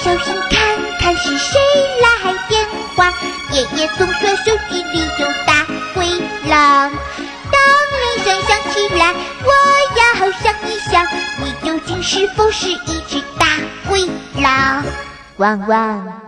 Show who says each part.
Speaker 1: 小心看看是谁来电话，爷爷总说手机里有大灰狼。当铃声响起来，我要想一想，你究竟是否是一只大灰狼？汪汪。